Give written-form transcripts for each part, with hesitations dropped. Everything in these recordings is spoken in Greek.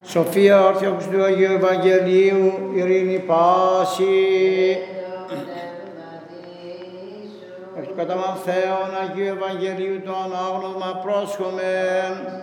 Σοφία όρθιοξη του Αγίου Ευαγγελίου, ειρήνη πάση. Εκ του καταμανθέων Αγίου Ευαγγελίου το ανάγνωσμα πρόσχομεν.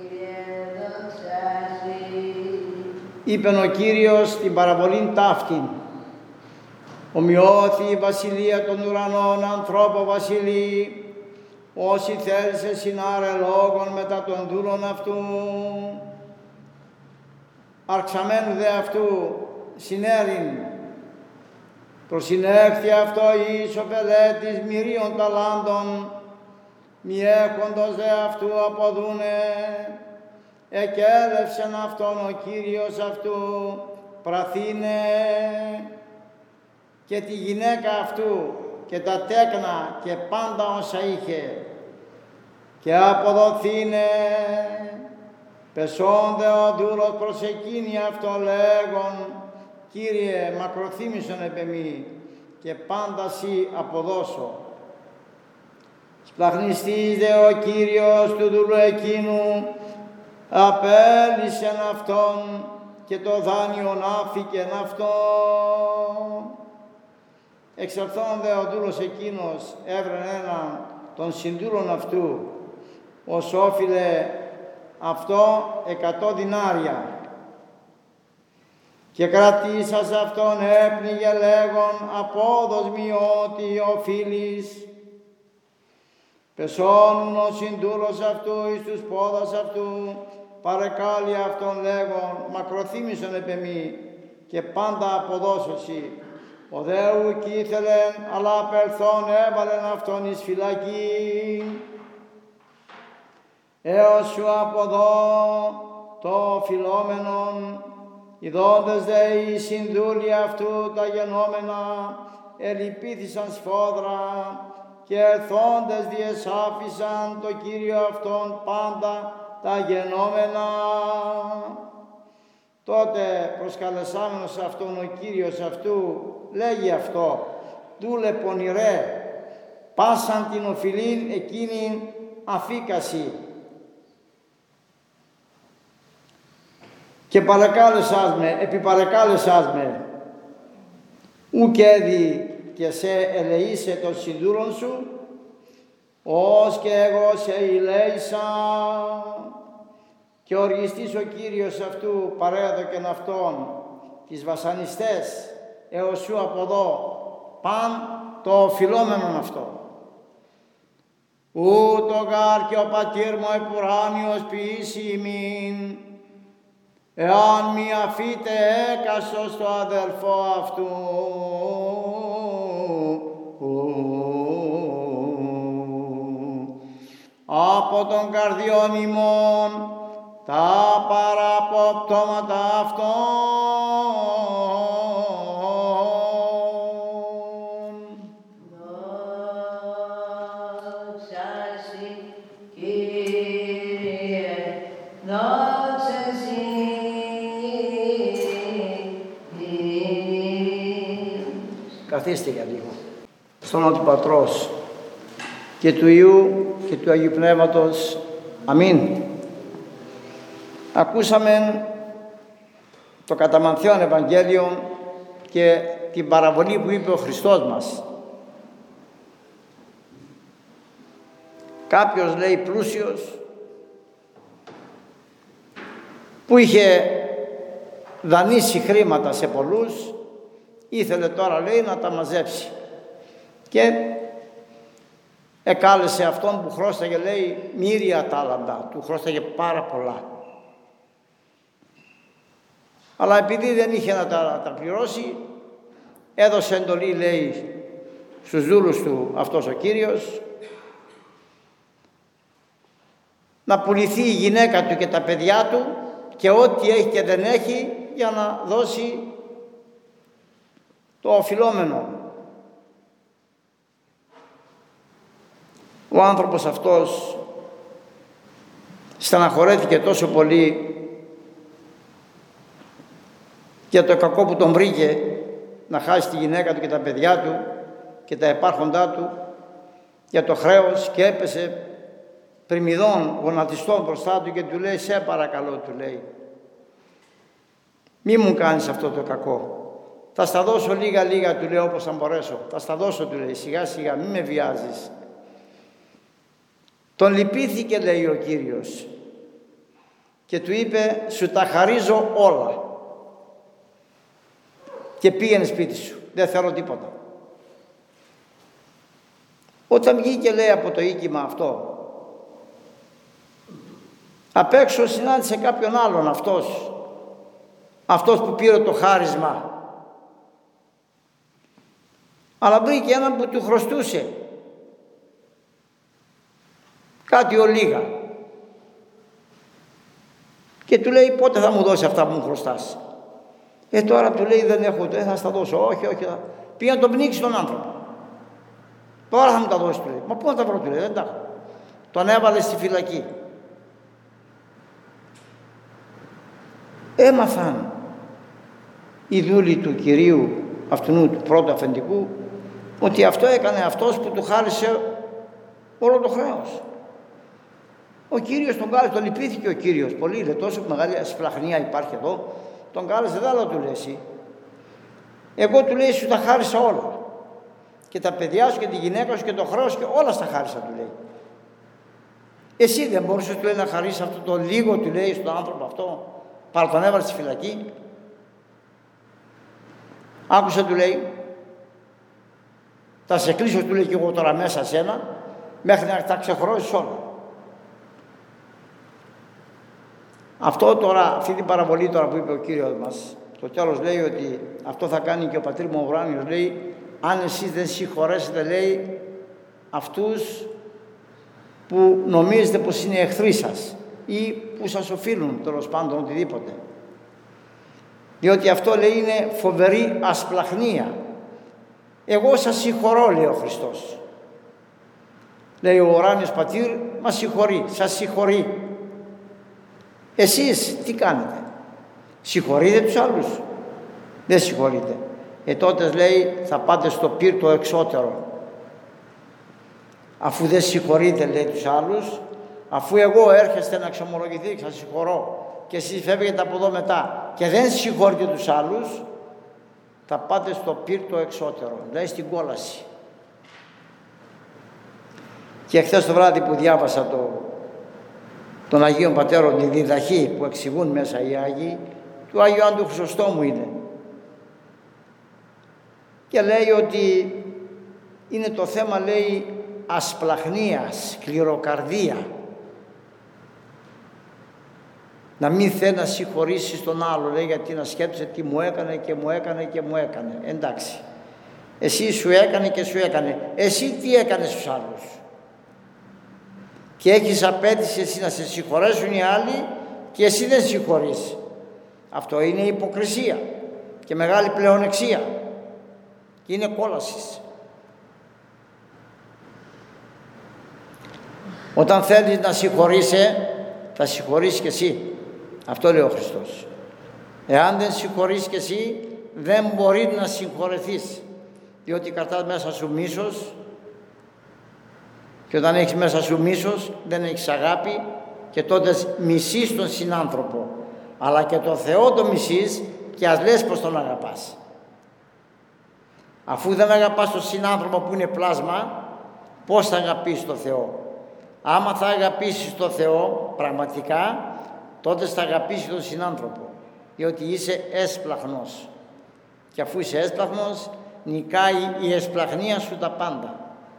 Είπεν ο Κύριος την παραβολήν ταύτην. Ομοιώθη η βασιλεία των ουρανών ανθρώπο βασιλεί, όσοι θέλησε συνάρε λόγων μετά των δούλων αυτού. Αρξαμένου δε αυτού συνέρην, προσυνέχθη αυτό εις ο πελέτης μυρίων ταλάντων, μη έχοντος δε αυτού αποδούνε, εκέλευσεν αυτόν ο Κύριος αυτού πραθύνε, και τη γυναίκα αυτού και τα τέκνα και πάντα όσα είχε, και αποδοθήνε. Πεσόνται ο δούλος προς εκείνη αυτό λέγον, Κύριε μακροθύμησον επ' εμεί, και πάντα σοι αποδώσω. Σπλαχνιστής δε ο Κύριος του δούλου εκείνου, απέλυσεν αυτόν και το δάνειον άφηκεν αυτό. Εξελθόν δε ο δούλος εκείνος έβρεν έναν των συνδούλων αυτού, ως όφιλε αυτό 100 δινάρια. Και κρατήσας αυτόν έπνιγε λέγον, απόδος μη ότι οφείλεις. Πεσώνουν ο συνδούλος αυτού εις τους πόδας αυτού, παρεκάλει αυτόν λέγον, μακροθύμησον επ' εμεί, και πάντα αποδώσωσι. Ο Δεού κι ήθελεν, αλλά απελθόν έβαλεν αυτόν εις φυλακή. Έως σου αποδώ το φιλόμενον, ειδώντες δε οι συνδούλοι αυτού τα γενόμενα, ελυπήθησαν σφόδρα, και ερθόντες διεσάφησαν το Κύριο αυτόν πάντα τα γενόμενα. Τότε προσκαλεσάμενος αυτόν ο Κύριος αυτού λέγει αυτό, δούλε πονηρέ, πάσαν την οφειλήν εκείνην αφήκαση. Και επιπαρεκάλεσάς με, ουκ έδι και σε ελεήσε των συνδούλων σου, ως και εγώ σε ηλέησα. Και οργιστής ο Κύριος αυτού παρέδοκεν αυτόν τις βασανιστές, έως σου αποδώ παν το οφειλόμενον αυτό. Ούτω γάρ και ο πατήρ μου επουράνιος ποιήσει ημίν, εάν μη αφήτε έκαστος το αδελφό αυτού. Από των καρδιών ημών τα παραποπτώματα αυτών. Καθίστε για λίγο. Στον όνομα του Πατρός και του Υιού και του Αγίου Πνεύματος. Αμήν. Ακούσαμε το καταμανθέον Ευαγγέλιο και την παραβολή που είπε ο Χριστός μας. Κάποιος, λέει, πλούσιος που είχε δανείσει χρήματα σε πολλούς, ήθελε τώρα, λέει, να τα μαζέψει, και εκάλεσε αυτόν που χρώσταγε, λέει, μοίρια τάλαντα, του χρώσταγε πάρα πολλά. Αλλά επειδή δεν είχε να τα πληρώσει, έδωσε εντολή, λέει, στους δούλους του αυτός ο Κύριος, να πουληθεί η γυναίκα του και τα παιδιά του και ό,τι έχει και δεν έχει, για να δώσει το οφειλόμενο. Ο άνθρωπος αυτός στεναχωρέθηκε τόσο πολύ για το κακό που τον βρήκε, να χάσει τη γυναίκα του και τα παιδιά του και τα υπάρχοντά του, για το χρέος, και έπεσε πρημηδών γονατιστών μπροστά του και του λέει, σε παρακαλώ, του λέει, Μη μου κάνεις αυτό το κακό. Θα στα δώσω λίγα, του λέει, όπως θα μπορέσω. Θα στα δώσω, του λέει, σιγά σιγά, μη με βιάζεις. Τον λυπήθηκε, λέει ο Κύριος, και του είπε, σου τα χαρίζω όλα και πήγαινε σπίτι σου, δεν θέλω τίποτα. Όταν βγήκε, λέει, από το οίκημα αυτό, απ' έξω συνάντησε κάποιον άλλον, αυτός που πήρε το χάρισμα, αλλά βρήκε έναν που του χρωστούσε κάτι ολίγα και του λέει, πότε θα μου δώσει αυτά που μου χρωστάς? Τώρα του λέει, δεν έχω, θα στα δώσω. Όχι, πήγε να τον πνίξει τον άνθρωπο. Τώρα θα μου τα δώσει, του λέει. Μα πού να τα βρω, του λέει, δεν τα έχω. Τον έβαλε στη φυλακή. Έμαθαν οι δούλοι του Κυρίου αυτού του πρώτου αφεντικού ότι αυτό έκανε αυτός που του χάρισε όλο το χρέος. Ο Κύριος τον κάλεσε, τον λυπήθηκε ο Κύριος πολύ, λέει, τόσο μεγάλη σπλαχνία υπάρχει εδώ. Τον κάλεσε, δεν άλλο του λέει εσύ. Εγώ, του λέει, σου τα χάρισα όλα. Και τα παιδιά σου και τη γυναίκα σου και το χρέος και όλα στα χάρισα, του λέει. Εσύ δεν μπορούσες, του λέει, να χαρίσεις αυτό το λίγο, του λέει, στον άνθρωπο αυτό, παρά τον έβαλε στη φυλακή? Άκουσα, του λέει, θα σε κλείσω, του λέει, και εγώ τώρα μέσα σένα, μέχρι να τα ξεχρώσεις όλα. Αυτό τώρα, αυτή την παραβολή τώρα που είπε ο Κύριος μας, το τέλος λέει ότι αυτό θα κάνει και ο πατήρ μου ο ουράνιος, λέει, αν εσείς δεν συγχωρέσετε, λέει, αυτούς που νομίζετε πως είναι εχθροί σας ή που σας οφείλουν, τέλος πάντων, οτιδήποτε. Διότι αυτό, λέει, είναι φοβερή ασπλαχνία. Εγώ σας συγχωρώ, λέει ο Χριστός. Λέει ο ουράνιος πατήρ, μας συγχωρεί, σας συγχωρεί. Εσείς τι κάνετε? Συγχωρείτε τους άλλους? Δεν συγχωρείτε. Τότε, λέει, θα πάτε στο πυρ το εξώτερο. Αφού δεν συγχωρείτε, λέει, τους άλλους, αφού εγώ έρχεστε να εξομολογηθεί, σας συγχωρώ, και εσείς φεύγετε από εδώ μετά και δεν συγχωρείτε τους άλλους, θα πάτε στο πυρ το εξώτερο, δηλαδή στην κόλαση. Και χθες το βράδυ που διάβασα των Αγίων Πατέρων, τη διδαχή που εξηγούν μέσα οι Άγιοι, του Άγιου Ιωάννου Χρυσοστόμου είναι. Και λέει ότι είναι το θέμα, λέει, ασπλαχνίας, σκληροκαρδία. Να μην θέλει να συγχωρήσει τον άλλο, λέει, γιατί να σκέφτεσαι τι μου έκανε και μου έκανε και μου έκανε. Εντάξει, εσύ σου έκανε και σου έκανε. Εσύ τι έκανες στους άλλους? Και έχεις απέτηση εσύ να σε συγχωρέσουν οι άλλοι και εσύ δεν συγχωρείς. Αυτό είναι υποκρισία και μεγάλη πλεονεξία και είναι κόλασης. Όταν θέλεις να συγχωρείσαι, θα συγχωρήσεις και εσύ. Αυτό λέει ο Χριστός. Εάν δεν συγχωρείς και εσύ, δεν μπορεί να συγχωρεθείς, διότι κρατάς μέσα σου μίσος, και όταν έχεις μέσα σου μίσος δεν έχεις αγάπη, και τότε μισείς τον συνάνθρωπο, αλλά και τον Θεό το μισείς, και ας λες πως τον αγαπάς. Αφού δεν αγαπάς τον συνάνθρωπο που είναι πλάσμα, πώς θα αγαπήσεις τον Θεό? Άμα θα αγαπήσεις τον Θεό πραγματικά, τότε θα αγαπήσεις τον συνάνθρωπο, διότι είσαι έσπλαχνος, και αφού είσαι έσπλαχνος, νικάει η εσπλαχνία σου τα πάντα.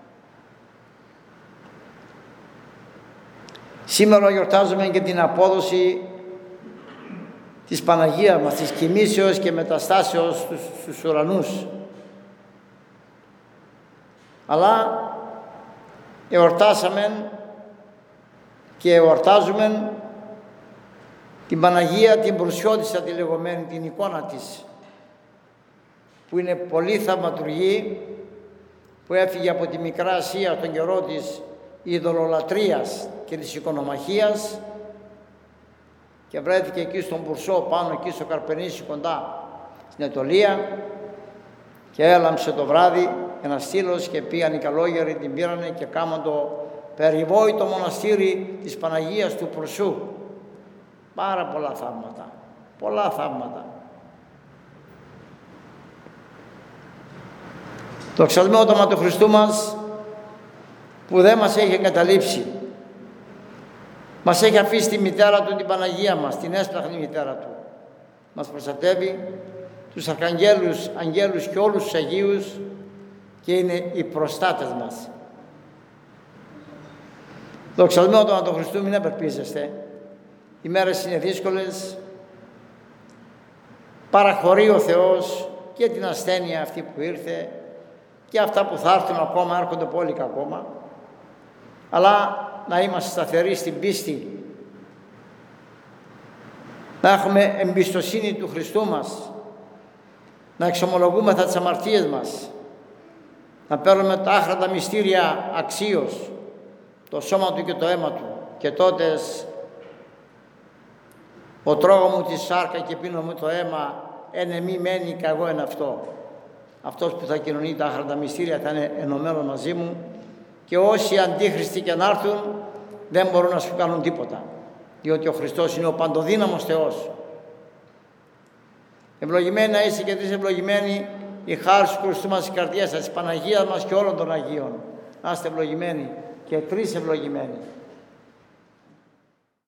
Σήμερα γιορτάζουμε και την απόδοση της Παναγίας μας, της κοιμήσεως και μεταστάσεως στους ουρανούς. Αλλά εορτάσαμε και εορτάζουμε την Παναγία, την Προσιώτισσα τη λεγόμενη, την εικόνα της, που είναι πολύ θαυματουργή, που έφυγε από τη Μικρά Ασία τον καιρό της ειδωλολατρίας και της οικονομαχίας και βρέθηκε εκεί στον Πουρσό, πάνω εκεί στο Καρπενήσι κοντά στην Αιτωλία, και έλαμψε το βράδυ ένας στήλος και πήγαν οι καλόγεροι, την πήρανε και κάμαν το περιβόητο μοναστήρι της Παναγίας του Πουρσού. Πάρα πολλά θαύματα, πολλά θαύματα. Δοξασμένο το όνομα του Χριστού μας, που δεν μας έχει εγκαταλείψει. Μας έχει αφήσει τη μητέρα του, την Παναγία μας, την έσπλαχνη μητέρα του. Μας προστατεύει, τους αρχαγγέλους, αγγέλους και όλους τους Αγίους, και είναι οι προστάτες μας. Δοξασμένο το όνομα του Χριστού, μην απελπίζεστε. Οι μέρες είναι δύσκολες. Παραχωρεί ο Θεός και την ασθένεια αυτή που ήρθε και αυτά που θα έρθουν ακόμα, έρχονται πολύ ακόμα. Αλλά να είμαστε σταθεροί στην πίστη, να έχουμε εμπιστοσύνη του Χριστού μας, να εξομολογούμεθα τις αμαρτίες μας, να παίρνουμε τα άχρατα μυστήρια αξίως, το σώμα του και το αίμα του, και τότε ο τρώγω μου τη σάρκα και πίνω μου το αίμα, εν μη μένει κι εγώ εν αυτό. Αυτός που θα κοινωνεί τα άχρατα μυστήρια θα είναι ενωμένο μαζί μου, και όσοι αντίχριστοι και να έρθουν δεν μπορούν να σου κάνουν τίποτα, διότι ο Χριστός είναι ο παντοδύναμος Θεός. Ευλογημένοι να είστε και εσείς, ευλογημένοι, η χάρη του Χριστού μας, της καρδιάς σας, της Παναγίας μας και όλων των Αγίων. Να είστε ευλογημένοι και τρεις ευλογημένοι.